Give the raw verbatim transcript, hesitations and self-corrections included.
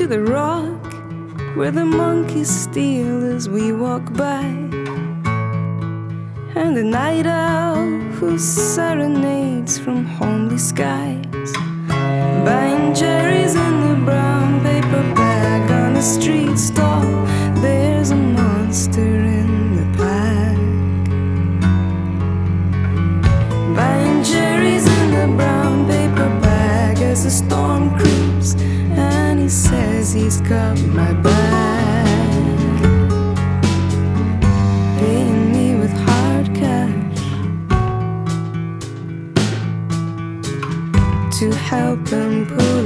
to the rock where the monkeys steal as we walk by, and the night owl who serenades from homely skies, buying cherries in the brown paper bag on a street stall. There's a monster in the pack, buying cherries in the brown paper bag as the storm creeps, and he says he's got my back, paying me with hard cash to help him pull